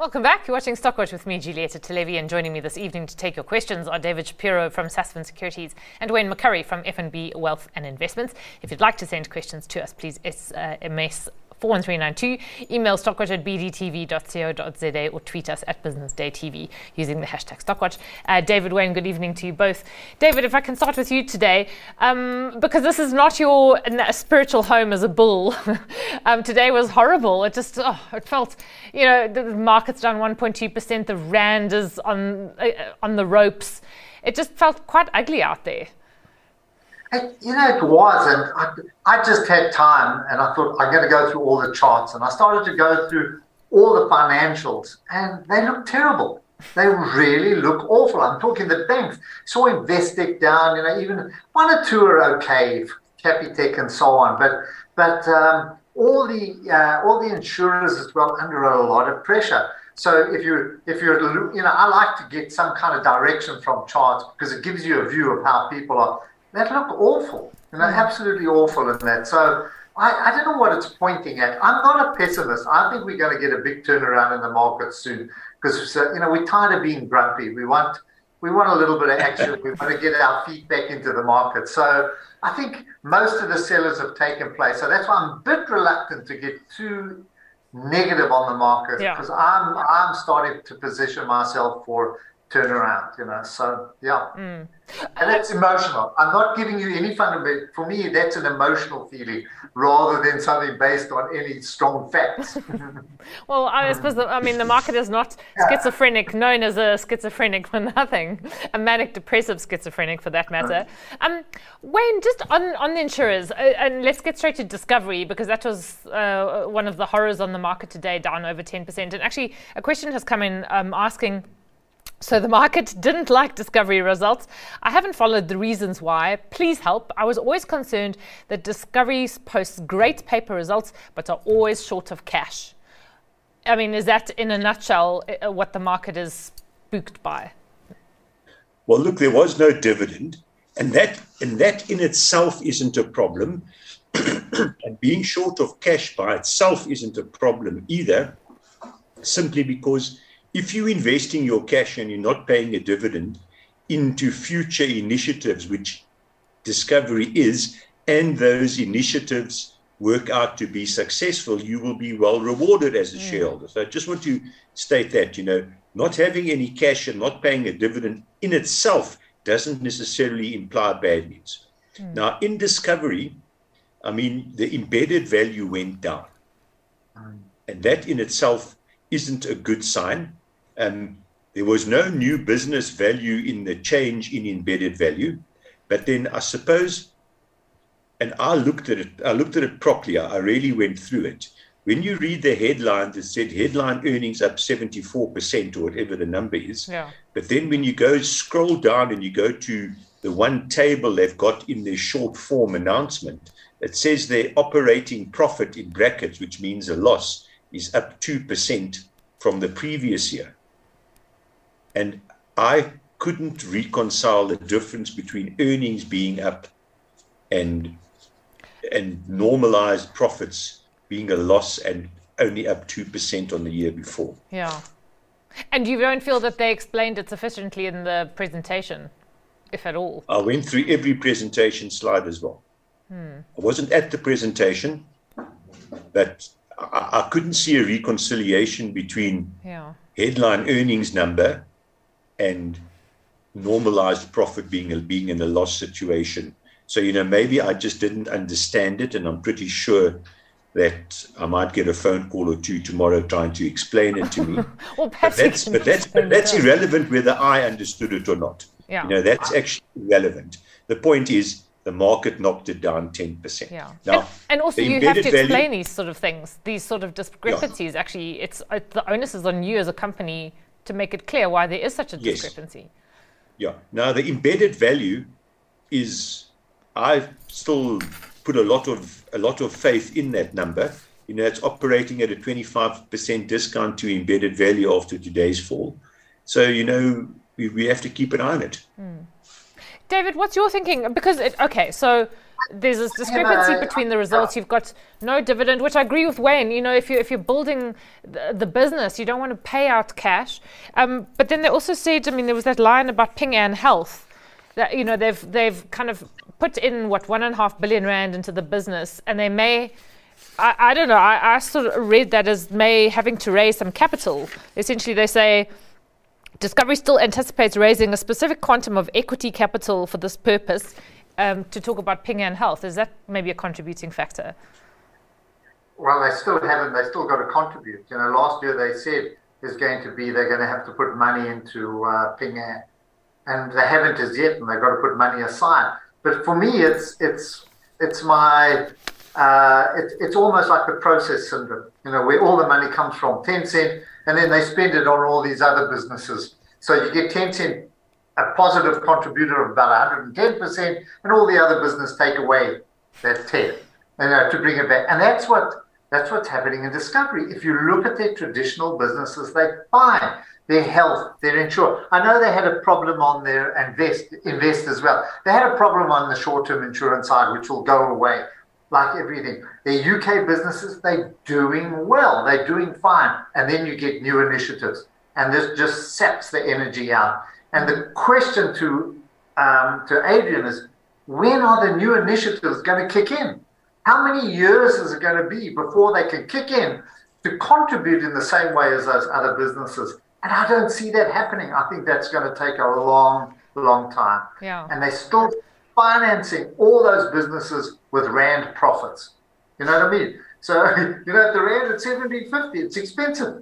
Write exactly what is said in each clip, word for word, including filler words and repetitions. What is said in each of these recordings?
Welcome back. You're watching Stockwatch with me, Julieta Televi, and joining me this evening to take your questions are David Shapiro from Sasfin Securities and Wayne McCurry from F N B Wealth and Investments. If you'd like to send questions to us, please S M S four one three nine two, email stockwatch at b d t v dot co dot z a or tweet us at Business Day T V using the hashtag Stockwatch. Uh, David, Wayne, good evening to you both. David, if I can start with you today, um, because this is not your uh, spiritual home as a bull. um, today was horrible. It just, oh, it felt, you know, the market's down one point two percent, the rand is on, uh, on the ropes. It just felt quite ugly out there. It, you know, it was, and I, I just had time, and I thought I'm going to go through all the charts, and I started to go through all the financials, and they look terrible. They really look awful. I'm talking the banks. Saw Investec down, you know, even one or two are okay, Capitec and so on, but but um, all the uh, all the insurers as well under a lot of pressure. So if you if you're you know, I like to get some kind of direction from charts because it gives you a view of how people are. That look awful, you know, absolutely awful in that. So I, I don't know what it's pointing at. I'm not a pessimist. I think we're going to get a big turnaround in the market soon because, uh, you know, we're tired of being grumpy. We want we want a little bit of action. We want to get our feet back into the market. So I think most of the sellers have taken place. So that's why I'm a bit reluctant to get too negative on the market because yeah. I'm I'm starting to position myself for turnaround, you know, so yeah. Mm. And that's emotional. I'm not giving you any fundamental. For me, that's an emotional feeling rather than something based on any strong facts. Well, I suppose, the, I mean, the market is not schizophrenic, known as a schizophrenic for nothing, a manic depressive schizophrenic for that matter. Um, Wayne, just on, on the insurers, uh, and let's get straight to Discovery because that was uh, one of the horrors on the market today, down over ten percent. And actually, a question has come in um, asking, so the market didn't like Discovery results. I haven't followed the reasons why. Please help. I was always concerned that Discovery posts great paper results, but are always short of cash. I mean, is that in a nutshell what the market is spooked by? Well, look, there was no dividend, and that and that in itself isn't a problem. And being short of cash by itself isn't a problem either, simply because if you're investing your cash and you're not paying a dividend into future initiatives, which Discovery is, and those initiatives work out to be successful, you will be well rewarded as a mm. shareholder. So I just want to state that, you know, not having any cash and not paying a dividend in itself doesn't necessarily imply bad news. Mm. Now, in Discovery, I mean, the embedded value went down. Mm. And that in itself isn't a good sign. Um, there was no new business value in the change in embedded value, but then I suppose, and I looked at it, I looked at it properly. I really went through it. When you read the headline that said headline earnings up seventy-four percent or whatever the number is, yeah. But then when you go scroll down and you go to the one table they've got in their short form announcement, it says their operating profit in brackets, which means a loss, is up two percent from the previous year. And I couldn't reconcile the difference between earnings being up and and normalized profits being a loss and only up two percent on the year before. Yeah. And you don't feel that they explained it sufficiently in the presentation, if at all? I went through every presentation slide as well. Hmm. I wasn't at the presentation, but I, I couldn't see a reconciliation between yeah. headline earnings number and normalized profit being a, being in a loss situation. So, you know, maybe I just didn't understand it, and I'm pretty sure that I might get a phone call or two tomorrow trying to explain it to me. Well, but that's, but that's, but that's irrelevant whether I understood it or not. Yeah. You know, that's actually irrelevant. The point is the market knocked it down ten percent. Yeah. Now, and, and also you have to explain value, these sort of things, these sort of discrepancies. Yeah. Actually, it's uh, the onus is on you as a company to make it clear why there is such a yes. discrepancy. Yeah. Now, the embedded value is, I still put a lot of a lot of faith in that number. You know, it's operating at a twenty-five percent discount to embedded value after today's fall. So, you know, we, we have to keep an eye on it. Mm. David, what's your thinking? Because, it, okay, so there's this discrepancy Yeah, between the results. You've got no dividend, which I agree with Wayne. You know, if you if you're building the, the business, you don't want to pay out cash. Um, but then they also said, I mean, there was that line about Ping An Health that, you know, they've they've kind of put in what one and a half billion rand into the business, and they may. I, I don't know. I, I sort of read that as may having to raise some capital. Essentially, they say Discovery still anticipates raising a specific quantum of equity capital for this purpose. Um, to talk about Ping An Health, is that maybe a contributing factor? Well, they still haven't. They still got to contribute. You know, last year they said there's going to be they're going to have to put money into uh, Ping An, and they haven't as yet, and they've got to put money aside. But for me, it's it's it's my uh, it's it's almost like the process syndrome. You know, where all the money comes from Tencent, and then they spend it on all these other businesses. So you get Tencent, a positive contributor of about one hundred ten percent, and all the other business take away that ten, you know, to bring it back. And that's what that's what's happening in Discovery. If you look at their traditional businesses, they're fine. Their health, their insurance. I know they had a problem on their invest invest as well. They had a problem on the short-term insurance side, which will go away, like everything. Their U K businesses, they're doing well. They're doing fine. And then you get new initiatives, and this just saps the energy out. And the question to um, to Adrian is, when are the new initiatives going to kick in? How many years is it going to be before they can kick in to contribute in the same way as those other businesses? And I don't see that happening. I think that's going to take a long, long time. Yeah. And they're still financing all those businesses with rand profits. You know what I mean? So, you know, at the rand at seventy fifty, it's expensive.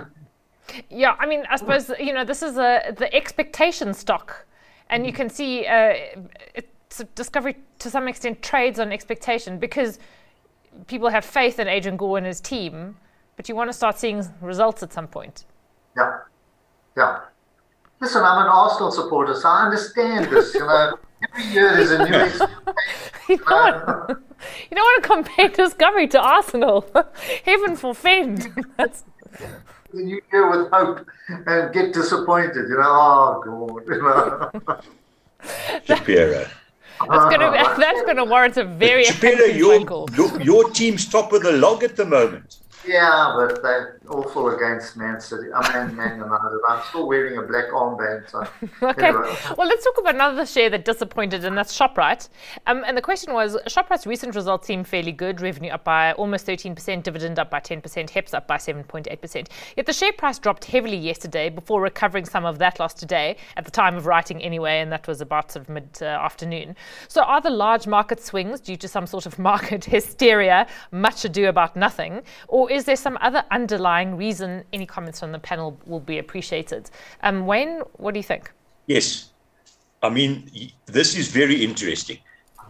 Yeah, I mean, I suppose, you know, this is a the expectation stock. And you can see uh, it's Discovery, to some extent, trades on expectation because people have faith in Adrian Gore and his team, but you want to start seeing results at some point. Yeah, yeah. Listen, I'm an Arsenal supporter, so I understand this. You know, every year there's a new expectation. You don't, want, you don't want to compare Discovery to Arsenal. Heaven forfend. That's... The new year with hope and get disappointed. You know, oh God. You know. Shapiro. That's going to that's going to warrant a very Shapiro, your, your your team's top of the log at the moment. Yeah, but they're awful against Man City. I mean, Man United. I'm still wearing a black armband. So okay. Anyway. Well, let's talk about another share that disappointed, and that's Shoprite. Um, and the question was, Shoprite's recent results seem fairly good. Revenue up by almost thirteen percent, dividend up by ten percent, H E P S up by seven point eight percent. Yet the share price dropped heavily yesterday before recovering some of that loss today, at the time of writing anyway, and that was about sort of mid-afternoon. So are the large market swings due to some sort of market hysteria, much ado about nothing, or is there some other underlying reason? Any comments from the panel will be appreciated. Um, Wayne, what do you think? Yes. I mean, this is very interesting.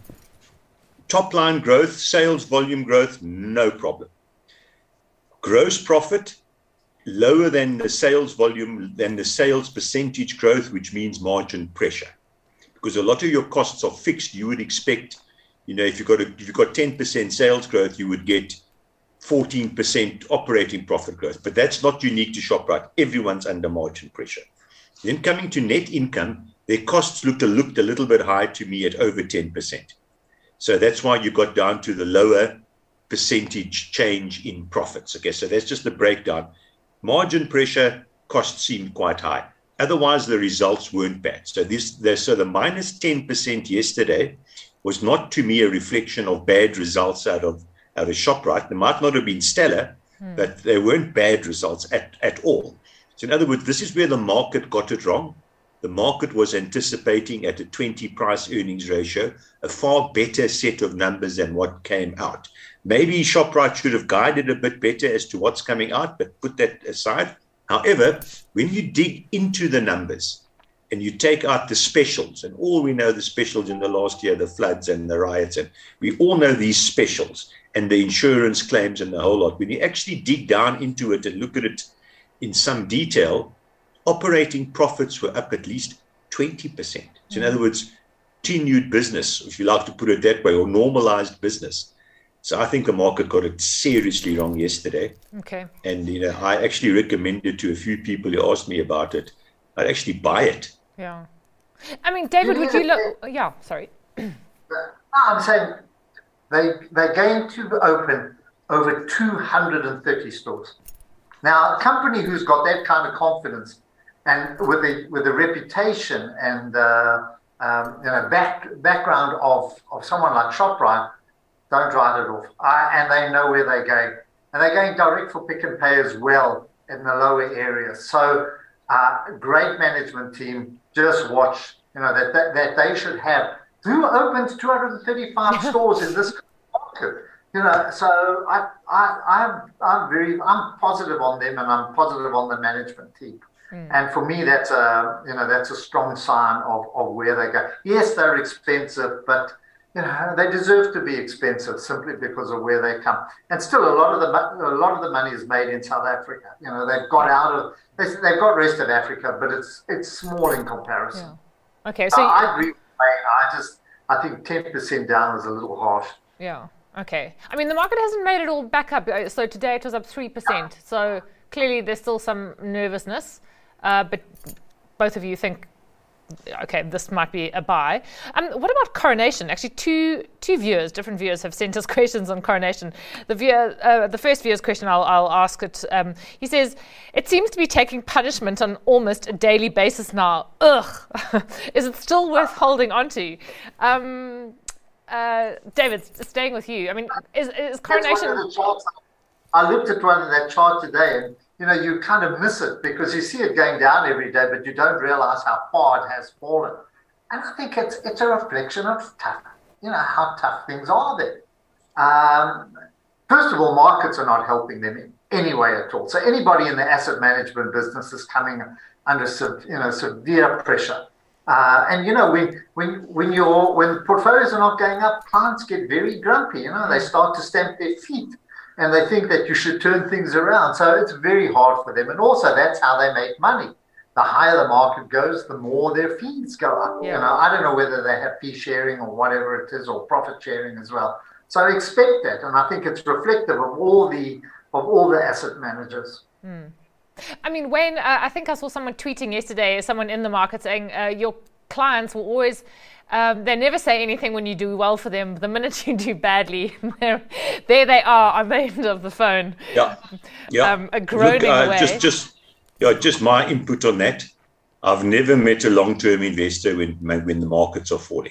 Top line growth, sales volume growth, no problem. Gross profit, lower than the sales volume, than the sales percentage growth, which means margin pressure. Because a lot of your costs are fixed. You would expect, you know, if you've got, a, if you've got ten percent sales growth, you would get fourteen percent operating profit growth. But that's not unique to Shoprite. Everyone's under margin pressure. Then coming to net income, their costs looked a, looked a little bit high to me at over ten percent. So that's why you got down to the lower percentage change in profits. Okay, so that's just the breakdown. Margin pressure, costs seemed quite high. Otherwise, the results weren't bad. So this, the, so the minus ten percent yesterday was not to me a reflection of bad results out of out of Shoprite. They might not have been stellar, hmm. but they weren't bad results at, at all. So in other words, this is where the market got it wrong. The market was anticipating at a twenty price earnings ratio, a far better set of numbers than what came out. Maybe Shoprite should have guided a bit better as to what's coming out, but put that aside. However, when you dig into the numbers and you take out the specials, and all we know the specials in the last year, the floods and the riots, and we all know these specials, and the insurance claims and the whole lot. When you actually dig down into it and look at it in some detail, operating profits were up at least twenty percent. So in other words, continued business, if you like to put it that way, or normalized business. So I think the market got it seriously wrong yesterday. Okay. And, you know, I actually recommended to a few people who asked me about it, I'd actually buy it. Yeah. I mean, David, would you look... Yeah, sorry. No, I'm saying they, they're going to open over two hundred thirty stores. Now, a company who's got that kind of confidence and with the with the reputation and uh, um, you know back, background of, of someone like ShopRite, don't write it off. Uh, and they know where they're going. And they're going direct for Pick and Pay as well in the lower areas. So uh, great management team. Just watch, you know, that, that, that they should have. Who opens two hundred thirty-five stores in this market? You know, so I, I, I'm, I'm very, I'm positive on them, and I'm positive on the management team. Mm. And for me, that's a, you know, that's a strong sign of, of where they go. Yes, they're expensive, but you know, they deserve to be expensive simply because of where they come. And still, a lot of the a lot of the money is made in South Africa. You know, they've got out of they, they've got rest of Africa, but it's it's small in comparison. Yeah. Okay, so uh, I agree with Wayne. I just I think ten percent down is a little harsh. Yeah. Okay. I mean, the market hasn't made it all back up. So today it was up three percent. So clearly there's still some nervousness. Uh, but both of you think, okay, this might be a buy. Um, what about Coronation? Actually, two two viewers, different viewers, have sent us questions on Coronation. The viewer, uh, the first viewer's question, I'll, I'll ask it. Um, he says, it seems to be taking punishment on almost a daily basis now. Ugh. Is it still worth holding on to? Um, uh, David, staying with you. I mean, is, is Coronation... I looked at one of that chart today, and you know, you kind of miss it because you see it going down every day, but you don't realize how far it has fallen. And I think it's it's a reflection of tough, you know, how tough things are there. Um, first of all, markets are not helping them in any way at all. So anybody in the asset management business is coming under you know severe pressure. Uh, and you know, when when when your when portfolios are not going up, clients get very grumpy. You know, they start to stamp their feet. And they think that you should turn things around. So it's very hard for them. And also that's how they make money. The higher the market goes, the more their fees go up. Yeah. You know, I don't know whether they have fee sharing or whatever it is, or profit sharing as well. So I expect that. And I think it's reflective of all the of all the asset managers. Mm. I mean, Wayne, uh, I think I saw someone tweeting yesterday, someone in the market saying uh, your clients will always... Um, they never say anything when you do well for them. The minute you do badly, there they are on the end of the phone. Yeah, yeah. Um, a groaning Look, uh, away. Just, just, yeah, just my input on that. I've never met a long-term investor when when the markets are falling.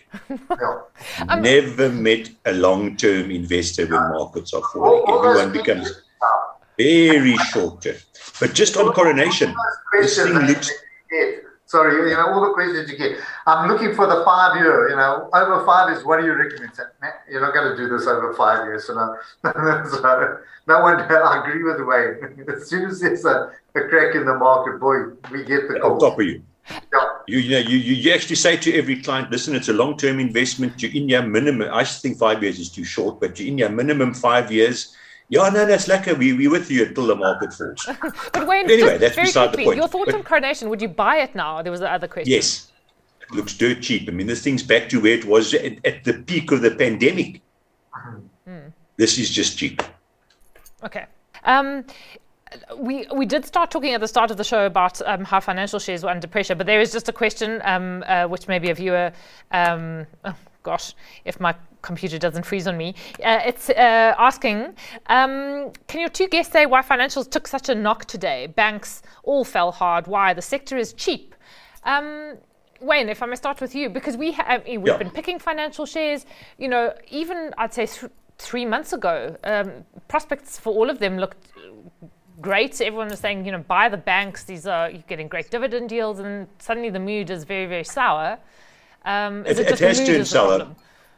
um, never met a long-term investor when markets are falling. Everyone becomes very short-term. But just on Coronation, this thing looks... Sorry, you know, all the questions you get. I'm looking for the five year, you know, over five years, what do you recommend? You're not going to do this over five years. So no, so no one, I agree with Wayne. As soon as there's a, a crack in the market, boy, we get the call. On top of you. Yeah. You, you know, you, you actually say to every client, listen, it's a long-term investment. You're in your minimum. I think five years is too short, but you're in your minimum five years. Yeah, no, that's lekker. We, we're with you until the market falls. But Wayne, anyway, that's beside quickly, the point. Your thoughts but, on Coronation, would you buy it now? There was the other question. Yes. It looks dirt cheap. I mean, this thing's back to where it was at, at the peak of the pandemic. Mm. This is just cheap. Okay. Um, we we did start talking at the start of the show about um, how financial shares were under pressure, but there is just a question, um, uh, which maybe a viewer... Um, oh, gosh, if my computer doesn't freeze on me. Uh, it's uh, asking, um, can your two guests say why financials took such a knock today? Banks all fell hard. Why? The sector is cheap. Um, Wayne, if I may start with you, because we have, we've yeah. been picking financial shares, you know, even I'd say th- three months ago, um, prospects for all of them looked great. Everyone was saying, you know, buy the banks. These are, you're getting great dividend deals, and suddenly the mood is very, very sour. Um, is it, it, it has turned sour.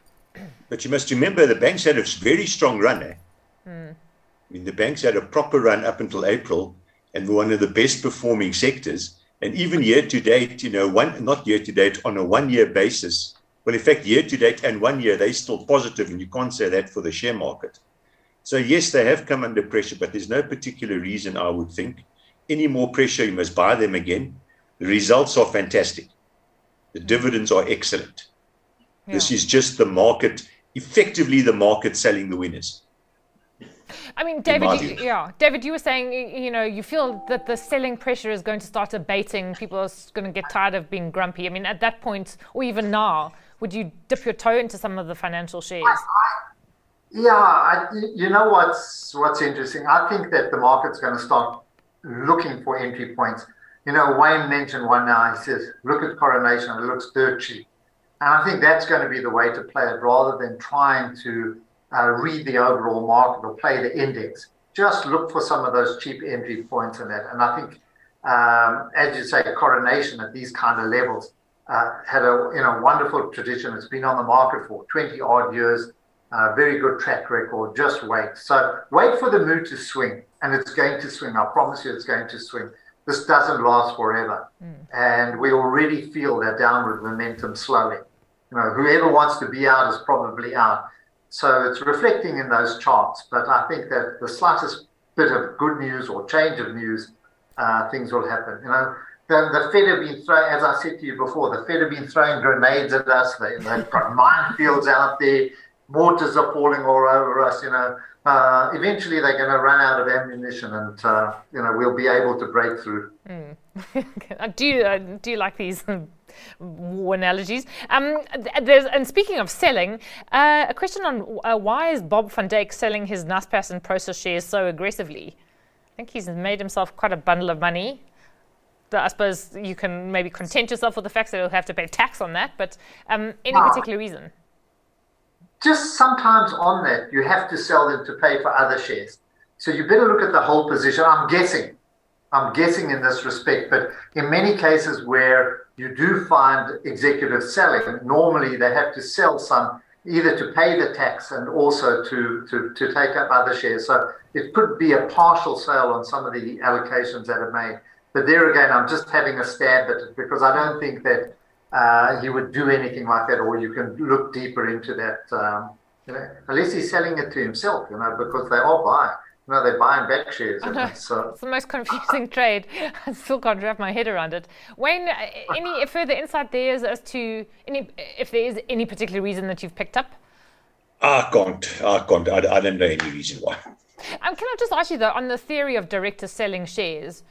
But you must remember the banks had a very strong run. Eh? Mm. I mean, the banks had a proper run up until April and were one of the best performing sectors. And even year to date, you know, one not year to date, on a one-year basis, well, in fact, year to date and one year, they're still positive, and you can't say that for the share market. So, yes, they have come under pressure, but there's no particular reason, I would think. Any more pressure, you must buy them again. The results are fantastic. The dividends are excellent. Yeah. This is just the market, effectively the market selling the winners. I mean, David, you, yeah, David, you were saying, you know, you feel that the selling pressure is going to start abating. People are going to get tired of being grumpy. I mean, at that point, or even now, would you dip your toe into some of the financial shares? I, I, yeah, I, you know what's what's interesting? I think that the market's going to start looking for entry points. You know, Wayne mentioned one now. He says, look at Coronation, it looks dirt cheap. And I think that's going to be the way to play it rather than trying to uh, read the overall market or play the index. Just look for some of those cheap entry points in that. And I think, um, as you say, Coronation at these kind of levels uh, had a you know wonderful tradition. It's been on the market for twenty odd years, uh, very good track record. Just wait. So wait for the mood to swing, and it's going to swing. I promise you it's going to swing. This doesn't last forever. Mm. And we already feel that downward momentum slowing. You know, whoever wants to be out is probably out. So it's reflecting in those charts. But I think that the slightest bit of good news or change of news, uh, things will happen. You know, the, the Fed have been throwing, as I said to you before, the Fed have been throwing grenades at us. They, they've got minefields out there. Mortars are falling all over us, you know. Uh, eventually they're going to run out of ammunition and, uh, you know, we'll be able to break through. Mm. I do, I do like these war analogies. Um, there's, and speaking of selling, uh, a question on uh, why is Bob van Dijk selling his Naspers and Prosus shares so aggressively? I think he's made himself quite a bundle of money. I suppose you can maybe content yourself with the fact that he'll have to pay tax on that, but um, any no. particular reason? Just sometimes on that, you have to sell them to pay for other shares. So you better look at the whole position. I'm guessing. I'm guessing in this respect, but in many cases where you do find executives selling, normally they have to sell some either to pay the tax and also to, to, to take up other shares. So it could be a partial sale on some of the allocations that are made. But there again, I'm just having a stab at it because I don't think that uh, he would do anything like that, or you can look deeper into that, um, you know, unless he's selling it to himself, you know, because they are buying. No, they're buying back shares. I know. It's, uh, it's the most confusing trade. I still can't wrap my head around it. Wayne, any further insight there as, as to any, if there is any particular reason that you've picked up? I can't. I can't. I, I don't know any reason why. Um, can I just ask you, though, on the theory of directors selling shares,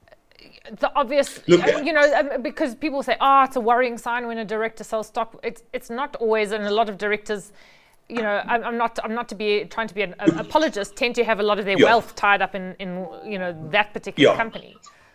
the obvious, Look, you know, because people say, oh, it's a worrying sign when a director sells stock. It's it's not always, and a lot of directors, you know, I'm, I'm not I'm not to be trying to be an, an apologist, tend to have a lot of their yeah. wealth tied up in, in you know, that particular yeah. company.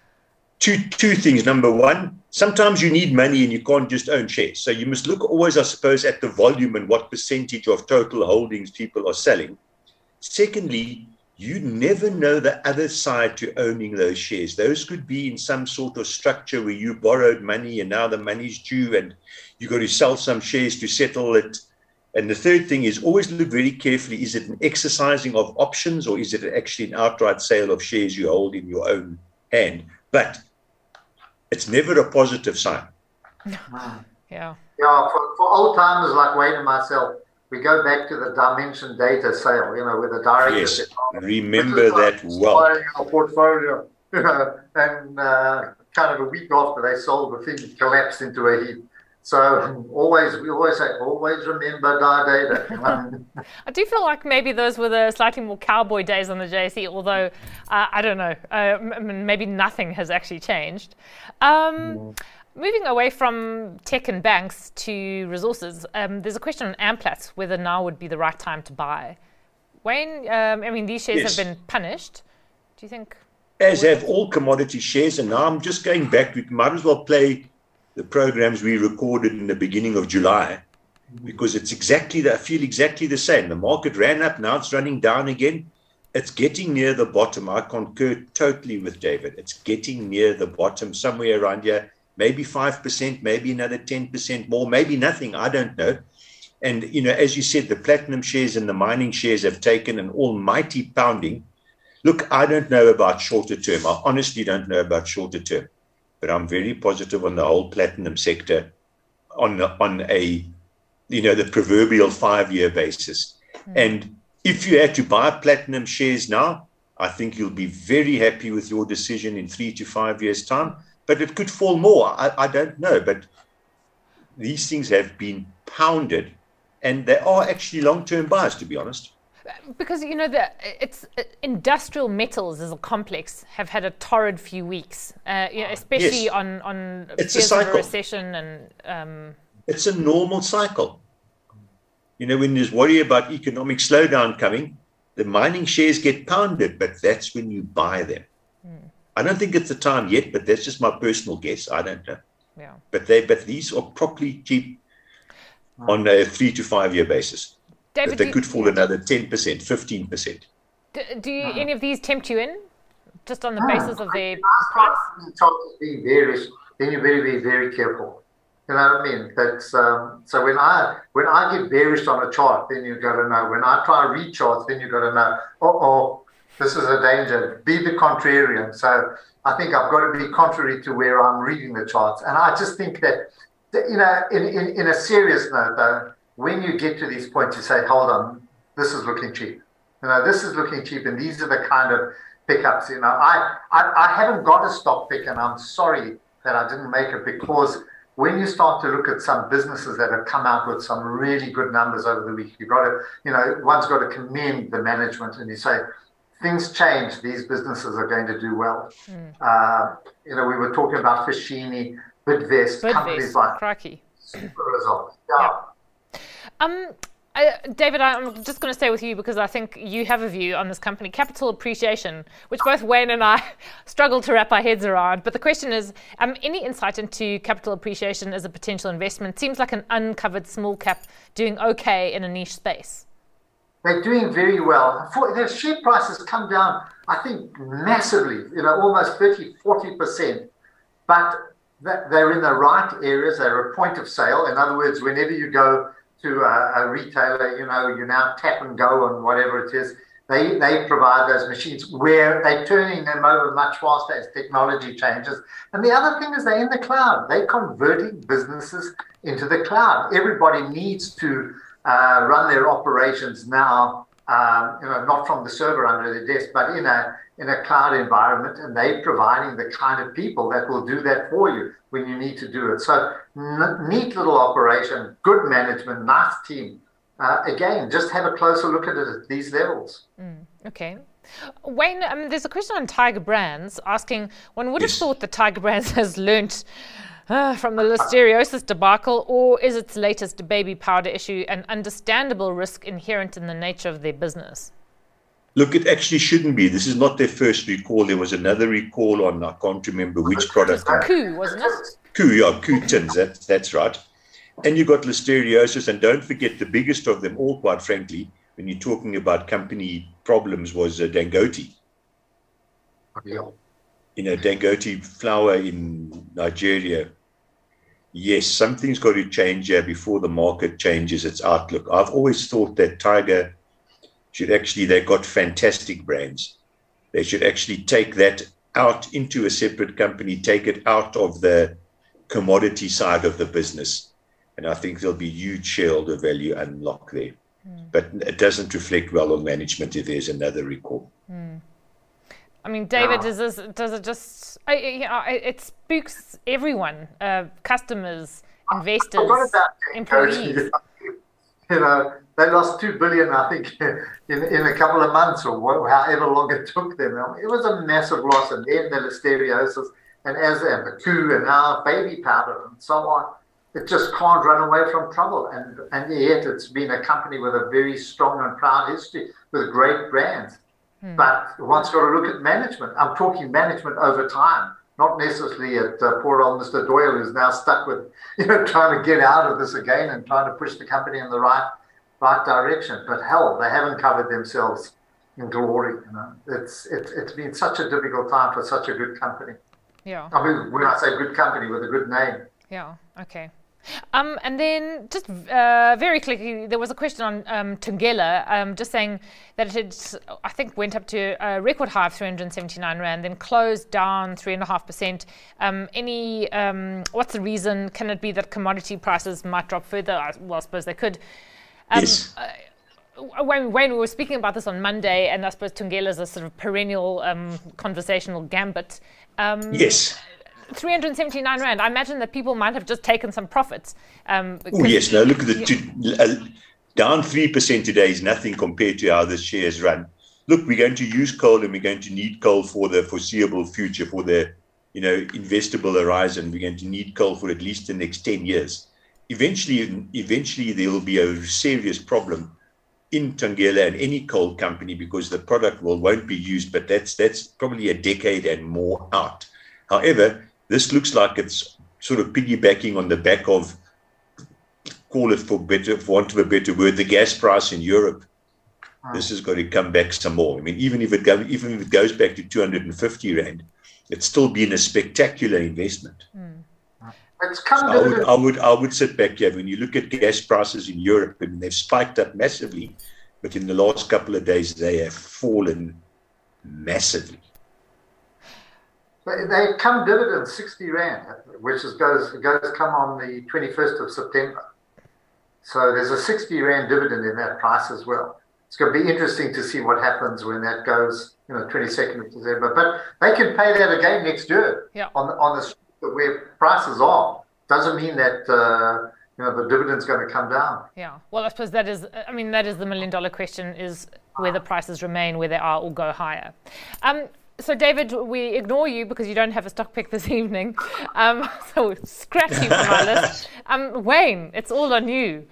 Two two things. Number one, sometimes you need money and you can't just own shares. So you must look always, I suppose, at the volume and what percentage of total holdings people are selling. Secondly, you never know the other side to owning those shares. Those could be in some sort of structure where you borrowed money and now the money's due and you've got to sell some shares to settle it. And the third thing is always look very carefully. Is it an exercising of options or is it actually an outright sale of shares you hold in your own hand? But it's never a positive sign. yeah. Yeah. Yeah, for, for old timers like Wayne and myself, we go back to the Dimension Data sale, you know, with the director. Yes, said, oh, remember that well. Our portfolio, you know, and uh, kind of a week after they sold, the thing collapsed into a heap. So always, we always say, always remember our data. I do feel like maybe those were the slightly more cowboy days on the J S E, although uh, I don't know, uh, m- maybe nothing has actually changed. Um, mm. Moving away from tech and banks to resources, um, there's a question on Amplats, whether now would be the right time to buy. Wayne, um, I mean, these shares yes. have been punished. Do you think? As have all commodity shares, and now I'm just going back. We might as well play the programs we recorded in the beginning of July, because it's exactly that. I feel exactly the same. The market ran up, now it's running down again. It's getting near the bottom. I concur totally with David. It's getting near the bottom, somewhere around here. Maybe five percent, maybe another ten percent more, maybe nothing, I don't know. And, you know, as you said, the platinum shares and the mining shares have taken an almighty pounding. Look, I don't know about shorter term. I honestly don't know about shorter term. But I'm very positive on the whole platinum sector on, on a, you know, the proverbial five-year basis. Mm. And if you had to buy platinum shares now, I think you'll be very happy with your decision in three to five years' time. But it could fall more. I, I don't know. But these things have been pounded, and they are actually long-term buys, to be honest. Because, you know, the, it's uh, industrial metals as a complex have had a torrid few weeks, uh, you know, especially yes. on, on it's fears a of cycle. a recession. and um... It's a normal cycle. You know, when there's worry about economic slowdown coming, the mining shares get pounded, but that's when you buy them. Mm. I don't think it's the time yet, but that's just my personal guess. I don't know. Yeah. But they, but these are properly cheap on a three to five year basis. David, but they do, could fall another ten percent, fifteen percent. Do, do you, uh, any of these tempt you in, just on the uh, basis of their price? Being bearish, then you better be very careful. You know what I mean? That's um, so when I when I get bearish on a chart, then you got to know. When I try to read charts, then you got to know. Oh, oh, this is a danger. Be the contrarian. So I think I've got to be contrary to where I'm reading the charts, and I just think that, you know, in in, in a serious note though. When you get to these points, you say, hold on, this is looking cheap. You know, this is looking cheap, and these are the kind of pickups. You know, I, I, I haven't got a stock pick, and I'm sorry that I didn't make it, because when you start to look at some businesses that have come out with some really good numbers over the week, you've got to, you know, one's got to commend the management, and you say, things change, these businesses are going to do well. Mm. Uh, you know, we were talking about Fashini, Bidvest, Bidvest companies like Crikey. Super results. Yeah. yeah. Um, uh, David, I'm just going to stay with you because I think you have a view on this company, Capital Appreciation, which both Wayne and I struggle to wrap our heads around. But the question is, um, any insight into Capital Appreciation as a potential investment? Seems like an uncovered small cap doing okay in a niche space. They're doing very well. For, their share price has come down, I think, massively, you know, almost thirty, forty percent. But they're in the right areas. They're a point of sale. In other words, whenever you go to a, a retailer, you know, you now tap and go on whatever it is. They they provide those machines where they're turning them over much faster as technology changes. And the other thing is they're in the cloud. They're converting businesses into the cloud. Everybody needs to uh, run their operations now, um, you know, not from the server under their desk, but in a in a cloud environment, and they're providing the kind of people that will do that for you when you need to do it. So n- neat little operation, good management, nice team. Uh, again, just have a closer look at it at these levels. Mm, okay. Wayne, um, there's a question on Tiger Brands asking, one would have yes. thought that Tiger Brands has learnt uh, from the listeriosis debacle, or is its latest baby powder issue an understandable risk inherent in the nature of their business? Look, it actually shouldn't be. This is not their first recall. There was another recall on, I can't remember which product. Koo, wasn't it? Koo, yeah, Koo tins, that, that's right. And you got listeriosis, and don't forget the biggest of them all, quite frankly, when you're talking about company problems, was uh, Dangote. Yeah. You know, Dangote flour in Nigeria. Yes, something's got to change here before the market changes its outlook. I've always thought that Tiger should actually, they've got fantastic brands. They should actually take that out into a separate company, take it out of the commodity side of the business. And I think there'll be huge shareholder value unlock there. Mm. But it doesn't reflect well on management if there's another recall. Mm. I mean, David, does, this, does it just, I, you know, it spooks everyone, uh, customers, investors, employees. You know, they lost two billion dollars, I think, in, in a couple of months, or what, however long it took them. It was a massive loss, and then the listeriosis, and as and the Koo, and now baby powder, and so on. It just can't run away from trouble, and and yet it's been a company with a very strong and proud history, with great brands. Hmm. But one's got to look at management. I'm talking management over time, not necessarily at uh, poor old Mister Doyle, who's now stuck with, you know, trying to get out of this again and trying to push the company in the right right direction. But hell, they haven't covered themselves in glory. You know, it's it's it's been such a difficult time for such a good company. Yeah. I mean, when I say good company, with a good name. Yeah. Okay. Um, and then just uh, very quickly, there was a question on um, Thungela, um, just saying that it, I think, went up to a record high of three hundred seventy-nine rand, then closed down three point five percent. Um, any, um, what's the reason? Can it be that commodity prices might drop further? Well, I suppose they could. Um, yes. Uh, when, when we were speaking about this on Monday, and I suppose Thungela is a sort of perennial um, conversational gambit. Um, yes. three hundred seventy-nine rand. I imagine that people might have just taken some profits. Um, oh, yes. Now, look at the two, uh, down three percent today is nothing compared to how this share has run. Look, we're going to use coal and we're going to need coal for the foreseeable future, for the, you know, investable horizon. We're going to need coal for at least the next ten years. Eventually, eventually there will be a serious problem in Thungela and any coal company because the product will, won't be used, but that's, that's probably a decade and more out. However, this looks like it's sort of piggybacking on the back of, call it for better, for want of a better word, the gas price in Europe. This has got to come back some more. I mean, even if it go, even if it goes back to two hundred fifty rand, it's still been a spectacular investment. Mm. It's come so I would, I would, I would sit back here. When you look at gas prices in Europe, I mean, they've spiked up massively, but in the last couple of days they have fallen massively. They, they come dividend sixty rand, which is goes goes come on the twenty-first of September. So there's a sixty rand dividend in that price as well. It's going to be interesting to see what happens when that goes, you know, twenty-second of December. But they can pay that again next year yeah. on the, on the where prices are. Doesn't mean that uh, you know the dividend's going to come down. Yeah. Well, I suppose that is. I mean, that is the million dollar question: is whether prices remain where they are or go higher. Um, So, David, we ignore you because you don't have a stock pick this evening. Um, so, scratch you from our list. Um, Wayne, it's all on you.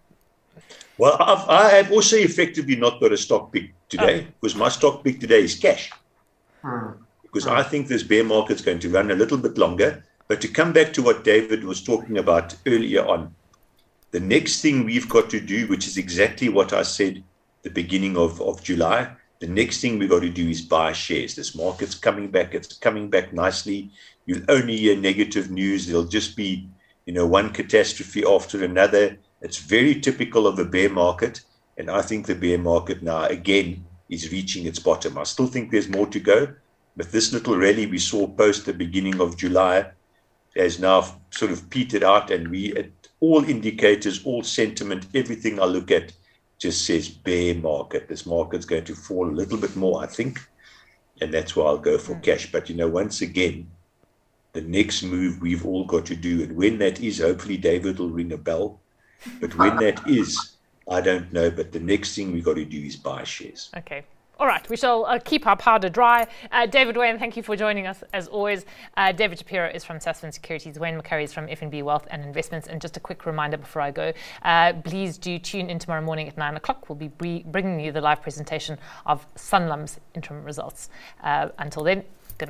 Well, I've, I have also effectively not got a stock pick today oh. because my stock pick today is cash. Hmm. Because hmm. I think this bear market's going to run a little bit longer. But to come back to what David was talking about earlier on, the next thing we've got to do, which is exactly what I said the beginning of, of July, the next thing we've got to do is buy shares. This market's coming back. It's coming back nicely. You'll only hear negative news. There'll just be, you know, one catastrophe after another. It's very typical of a bear market. And I think the bear market now, again, is reaching its bottom. I still think there's more to go. But this little rally we saw post the beginning of July has now sort of petered out. And we, at all indicators, all sentiment, everything I look at, just says bear market. This market's going to fall a little bit more, I think, and that's why I'll go for mm. cash. But, you know, once again, the next move we've all got to do, and when that is, hopefully David will ring a bell, but when that is, I don't know, but the next thing we've got to do is buy shares. Okay. All right, we shall uh, keep our powder dry. Uh, David Wayne, thank you for joining us as always. Uh, David Shapiro is from Sasfin Securities. Wayne McCurry is from F N B Wealth and Investments. And just a quick reminder before I go, uh, please do tune in tomorrow morning at nine o'clock. We'll be bre- bringing you the live presentation of Sanlam's interim results. Uh, until then, good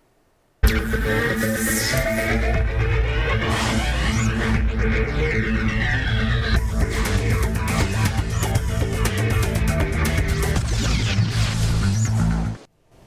night.